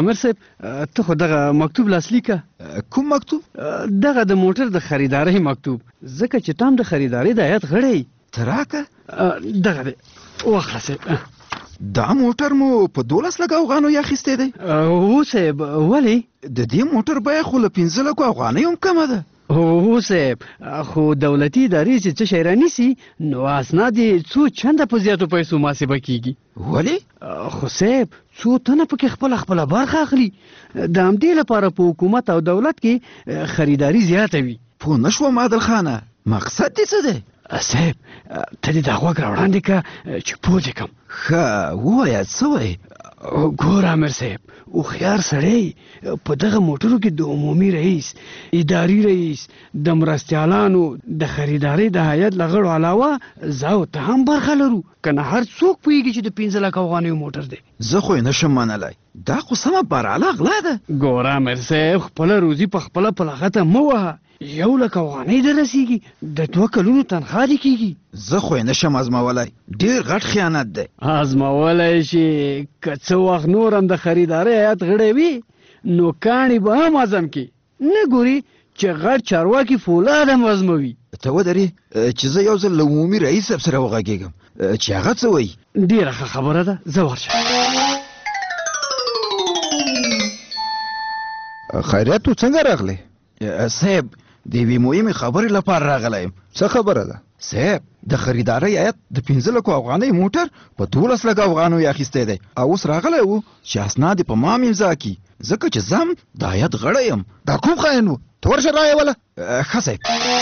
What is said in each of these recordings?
امیر صاحب ته خو دغه مکتوب لاسلیک کوم مکتوب؟ دغه د موټر د خریدارۍ مکتوب، ځکه چې تام د خریدارۍ د هیئت غړی ته راکه دغه دی واخله صاحب. دا موټر مو په 12 لک افغانیو اخیستی دی؟ هو صاحب. ولې؟ د دې موټر بیه خو له 15 لکو افغانیو هم کمه ده. هو صاحب، خو دولتي ادارې چې څه شی رانیسي نو اسناد یې څو چنده په زیاتو پیسو محاسبه کیږي. ولې؟ خو صاحب څو تنه پکې خپله برخه اخلي، د همدې لپاره په حکومت او دولت کې خریداري زیاته وي. پوه نه شوم عادل خانه، مقصد دې څه دی؟ صاحب ته دې دا غوږ راوړاندې که چې پوه دې کړم. ښه ووایه څه وایې؟ ګوره امیر صاحب، هوښیار سړی په دغه موټرو کې د عمومي رئیس، اداري رئیس، د مرستیالانو، د خریدارۍ د هیئت له غړو علاوه زه او ته هم برخه لرو. که نه هر څوک پوهېږي چې د 15 لک افغانیو موټر دی. زه خو یې نشم منلی، دا خو سمه بارعاله غلا ده. ګوره امیر صاحب، خپله روزي په خپله په لغته مه وهه. 1 لک افغانۍ در رسیږي، د 2 کلونو تنخوا دې کېږي. زه خو یې نشم ازمولی، ډېر غټ خیانت دی. ازمولی شي، که څه وخت نور هم د خریدارۍ هیئت غړی وي نو کاڼي به هم ازم کړي. نه ګوري چې غټ چارواکي فولاد هم ازموي. ته ودرې چې زه یو ځل له عمومي رئیس صاحب سره وغږېږم چې هغه څه وایي. ډېره ښه خبره ده، زه ورشه. خیریت تو څنګه راغلی؟ صاحب د یوې مهمې خبرې لپاره راغلی یم. څه خبره ده؟ صاحب د خریدارۍ هیئت د 15 لکو افغانۍ موټر په 12 لک افغانیو اخیستی دی او اوس راغلی و چې اسناد یې په ما امضا کړي، ځکه چې زه هم د هیئت غړی یم. دا کوم خاین و؟ ته ورشه رایې وله. ښه صاحب.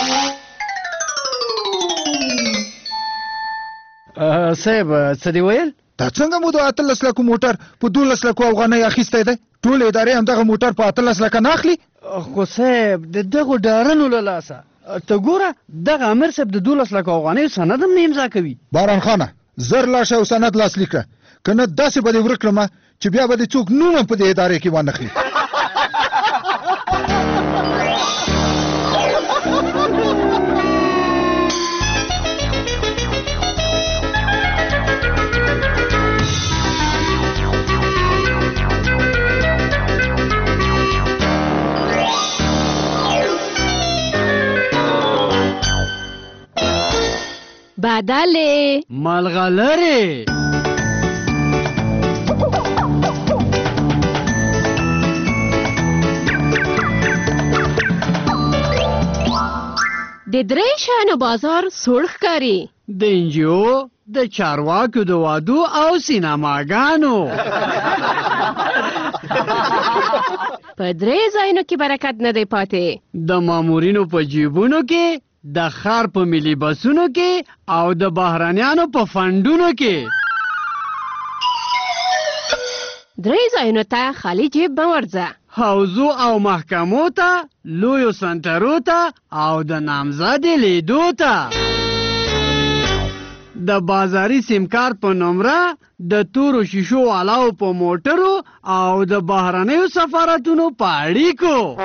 صاحب څه دې ویل؟ دا څنګه مو د 18 لکو موټر په 12 لکو افغانۍ اخیستی دی؟ ټول ادارې هم دغه موټر په 18 لکه نه اخلي. خو صاحب د دغو ډارنو له لاسه ته ګوره دغه امیر صاحب د 12 لک افغانیو سند هم نه امضا کوي. باران خانه زر لاشه او سند لاسلیک کړه، که نه داسې به دې ورک کړمه چې بیا به دې څوک نوم هم په دې ادارې کې وانخلي. بدله ملغلره د درې شانو بازار سوړ ښکاري، د انجیو، د چارواکو د وادو او سینماګانو. په 3 ځایونو کې برکت نه دی پاتې، د مامورینو په جیبونو کې، د ښار په ملي بسونو کې او د بهرانیانو په فنډونو کې. 3 ځایونو ته خالی جیب مه ورځه. حوزو او محکمو ته، لویو سنټرو ته او د نامزدې لیدو ته. د بازاري سیم کارت په نمره، د تورو شیشو والاو په موټرو او د بهرنیو سفارتونو په اړیکو.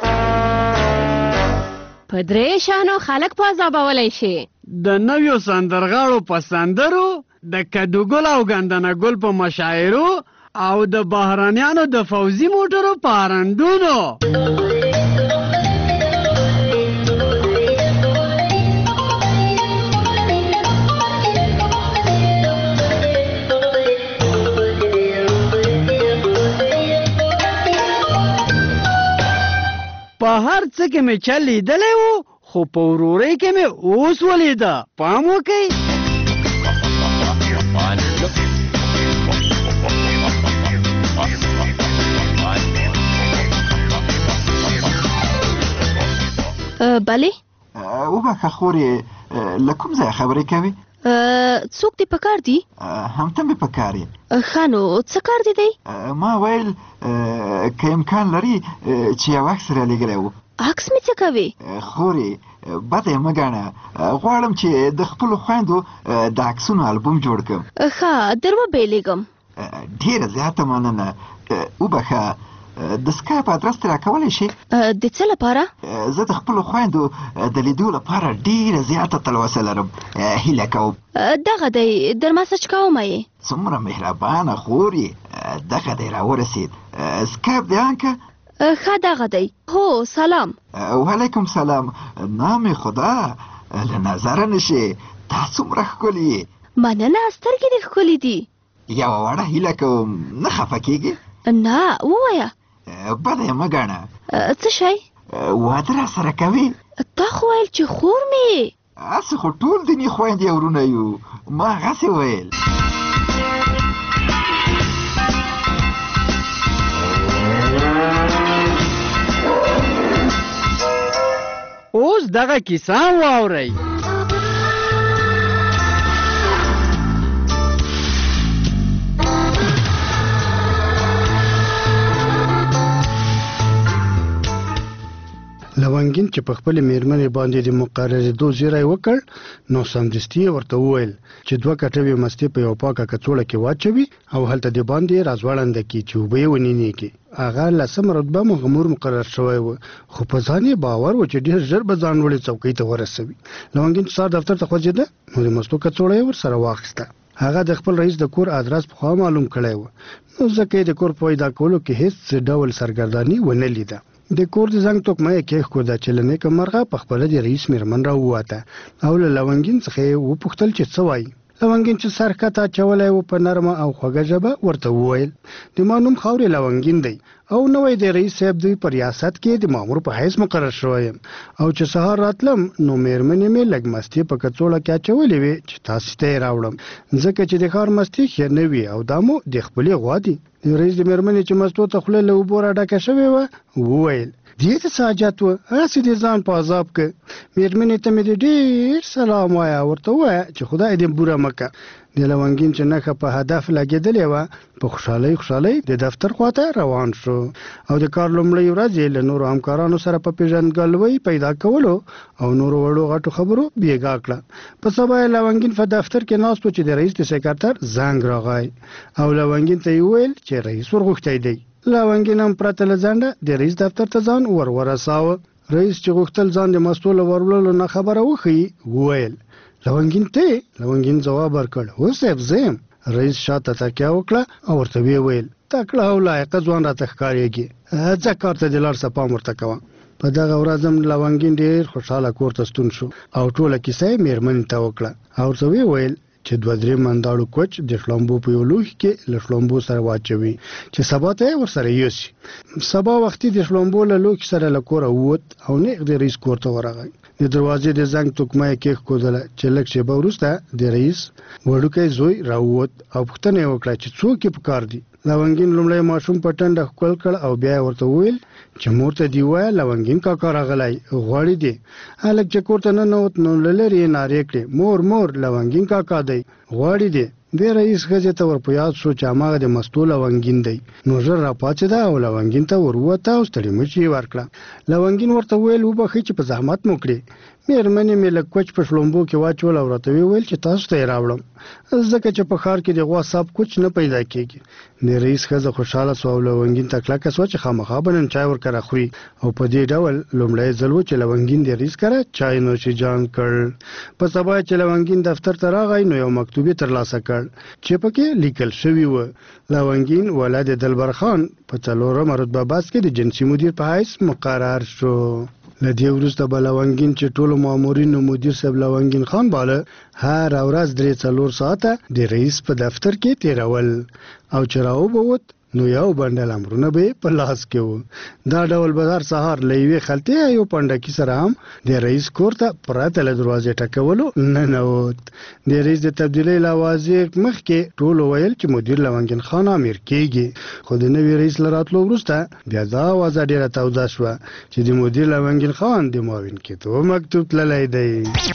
په 3 شانو خلک په عذابولی شي. د نویو سندرغاړو په سندرو، د کدوګل او ګندنه ګل په مشاعرو او د بهرانیانو د فوزي موټرو په هرندونو. په هر څه کې مې چل لیدلی و، خو په ورورۍ کې مې اوس ولیده. پام وکئ. بله وبخښه خورې، له کوم ځایه خبرې کوې؟ څوک دې په کار دي؟ هم ته مې په کار یې. ښه نو څه کار دې دی؟ ما ویل که امکان لري چې یو عکس رالیږلی و. عکس مې څه کوې؟ خورې بده یې مه ګڼه، غواړم چې د خپلو خویندو د عکسونو البوم جوړ کړم. ښه در وبېلېږم. ډېره زیاته مننه. وبخښه د سکایپ ادرس ته راکولی شي؟ د څه لپاره؟ زه د خپلو خویندو د لیدو لپاره ډېره زیاته تلوسه لرم. هیله کوم. دغه دی، در مسج کومه یې. څومره مهربانه خور یې. دغه دی راورسېد. سکایپ دی آنکه؟ ښه دغه دی. هو سلام. وعلیکم سلام. نام خدا له نظره نشي تا څومره ښکلي یې. مننه سترګې دې ښکلي دي. یوه وړه هیله کوم نه خفه کېږې؟ نه ووایه. بده یې مه ګڼه. څه شی؟ واده راسره کوې؟ تا خو ویل چې خور مې. هسې خو ټول دیني خویندې او وروڼه یو. ما هغسې ویل. اوس دغه کیسه واورئ. لونګین چې په خپل میرمنې باندې د مقررېدو زیری وکړ نو سمدستي ورته وویل چې 2 کټوې مستې په یو پاکه کڅوړه کې واچوي او هلته د باندې راځوړنده کړي چې اوبه یې ونینېږي. هغه 10 رتبه مغمور مقرر شوی و خو په ځان یې باور و چې ډېر ژر به ځان لوړې څوکۍ ته ورسوي. لونګین چې سهار دفتر ته خوځېده نو د مستو کڅوړه یې ورسره واخیسته. هغه د خپل رئیس د کور ادرس پخوا معلوم کړی و نو ځکه یې د کور پیدا کولو کې هیڅ ډول سرګرداني ونه لیده. د کور د زنګ توکمه یې کېښوده چې له نیکه مرغه په خپله د رئیس میرمن راووته او له لونګین څخه یې وپوښتل چې څه وایي. لونګین چې سر ښکته اچولی و په نرمه او خوږه ژبه ورته وویل د ما نوم خاورې لونګین دی او نوی د رئیس صاحب دوی په ریاست کې د مامور په حیث مقرر شوی یم او چې سهار راتلم نو میرمنې مې لږ مستې په کڅوړه کې اچولې وې چې تاسې ته یې راوړم ځکه چې د ښار مستې ښې نه وي او دا مو د خپلې غوا دي. د رئیس د میرمنې چې مستو ته خوله له اوبو راډکه شوې وه وویل دې ته څه حاجت و هسې دې ځان په عذاب که. میرمنې ته مې د ډېر سلام وایه ورته ووایه چې خدای دې بوره مه که. د لونګین چې نښه په هدف لګېدلې وه په خوشحالۍ د دفتر خواته روان شو او د کار لومړۍ ورځ یې له نورو همکارانو سره په پیژندګلوۍ پیدا کولو او نورو وړو غټو خبرو بیګا کړه. په سبا یې لونګین په دفتر کې ناست و چې د رئیس د سکرټر زنګ راغی او لونګین ته یې وویل چې رئیس ورغوښتی دی. لونګین هم پرته له ځنډه د رئیس دفتر ته ځان ورساوه. رئیس چې غوښتل ځان د مستو له ورولو نه خبره وښیي وویل لونګین ته؟ لونګین ځواب ورکړ هو صاحب زه یم. رئیس شاته تکیه وکړه او ورته ویې ویل تکړه او لایقه ځوان راته ښکارېږي ځه کار ته د لاړ شه پام ورته کوه. په دغه ورځ هم لونګین ډېر خوشحاله کور ته ستون شو او ټوله کیسه یې میرمنې ته وکړه او ورته ویې ویل چې 2-3 منډاړو کوچ د شړومبو په یو لوښي کې له شړومبو سره واچوي چې سبا ته یې ورسره یوسي. سبا وختي د شړومبو له لوښي سره له کوره ووت او نیغ د رئیس کور ته ورغی. د دروازې د زنګ توکمه یې کېښودله چې لږ شېبه وروسته د رئیس وړوکی زوی راووت او پوښتنه یې وکړه چې څوک یې په کار دي. لونګین لومړی ماشوم په ټنډه ښکل کړ او بیا یې ورته وویل چې مور ته دې ووایه لونګین کاکا راغلی غواړي دې. هلک چې کور ته ننوت نو له لرې یې نارې کړې مور لونګین کاکا دی غواړي دې. د رئیس ښځې ته ور په یاد شو چې هماغه د مستو لونګین دی نو ژر راپاڅېده او لونګین ته ور ووته او ستړي مچ یې ورکړه. لونګین ورته وویل وبښئ چې په زحمت مو کړې. میرمنې مې لږ کوچ په شړومبو کې واچول او راته وویل چې تاسو ته یې راوړم ځکه چې په ښار کې د غوا صاحب کوچ نه پیدا کېږي. د رئیس ښځه خوشحاله سوه او لونګین ته کلکه سوه چې خامخا به نن چای ورکره خوري او په دې ډول لومړی ځل و چې لونګین د رئیس کره چای نوشي جان کړ. په سبا چې لونګین دفتر ته راغی نو یو مکتوب یې ترلاسه کړ چې پکې لیکل شوي و لونګین ولد دلبر خان په 4مه رتبه بس کې د جنسي مدیر په حیث مقرر شو. له دې وروسته به لونګین چې ټولو مامورینو مدیر صاحب لونګین خان باله هر ورځ 3-4 ساعته د رئیس په دفتر کې تیرول او چې راوبوت نو یو بنډل امرونه به په لاس کې و. دا ډول به هر سهار له یوې خلطې یو پنډکي سره هم د رئیس کور ته پرته له دروازې ټکولو ننوت. د رئیس د تبدیلۍ له اوازې مخکې ټولو ویل چې مدیر لونګین خان امیر کېږي خو د نوي رئیس له راتلو وروسته بیا دا اوازه ډېره توده شوه چې د مدیر لونګین خان د معاون کېدو مکتوب تللی دی.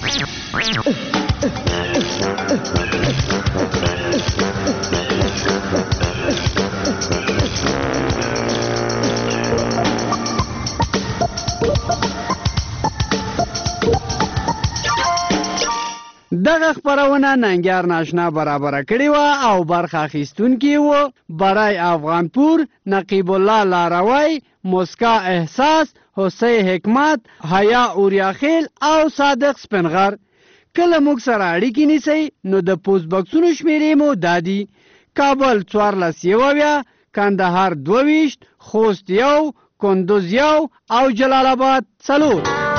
دغه خبرونه ننګیار ناشنا برابر کړی و او برخه اخیستونکي و برای افغانپور نقیب الله لاروی مسکا احساس حسین حکمت حیا اوریاخیل او صادق سپنغر. کله موږ سره اړیکې نیسئ نو د پوسټ باکسونو شمیرې مو دادي کابل 14 کندهار 22 خوست 1 کندوز 1 او جلال آباد 4.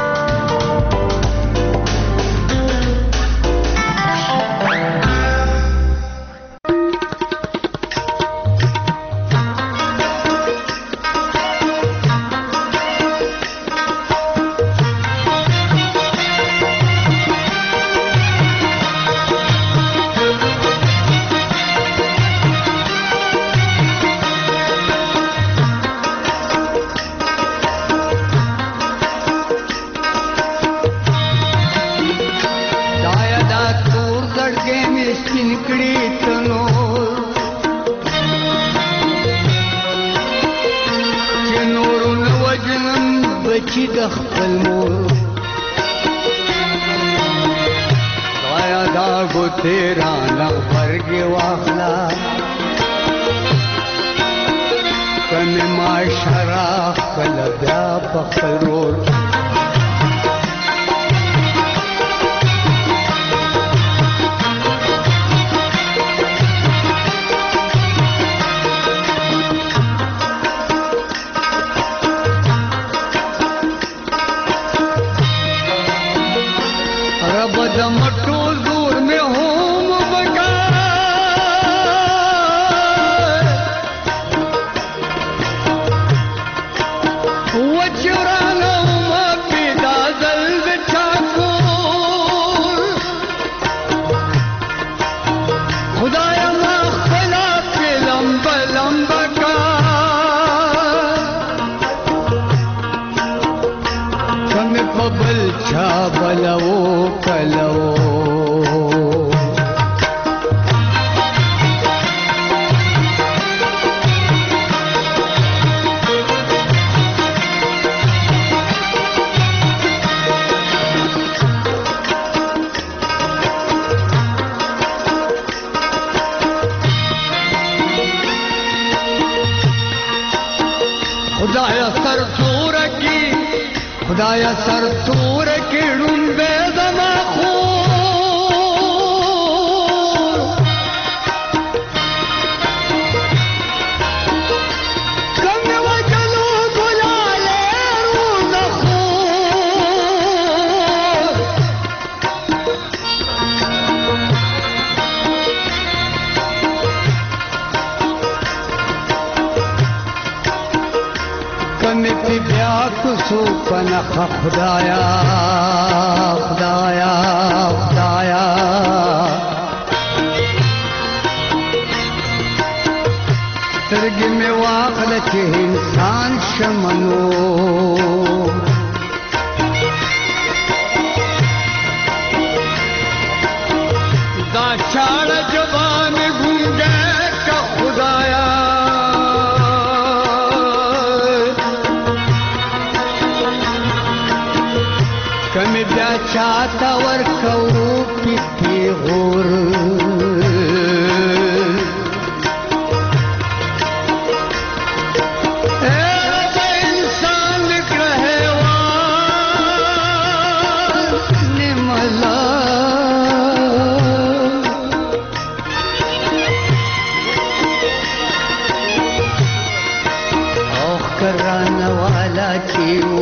تیرانا برگی واخلا کمی معاشره خپل بیا په خپل رول رب د مټو زور میں ہوم بگا وچرانا ما پیدا زلد چاکور خدایا ما خلاف لمب لمب کا کم پبل چا بلو کلو خدایا سر تور کی ڈوبے زما خور کم وجلو گلالے روز خور کمی پی بیا کسو پنخ خدایا خدایا خدایا سترګې مې واخله چې انسان شمنو دا چاړه جوان ګونګه کا خدایا کمی بیا چاہتا ورکو پیتی غور اے رب انسان لکھ رہے وان ملا اوخ کرانا والا چیو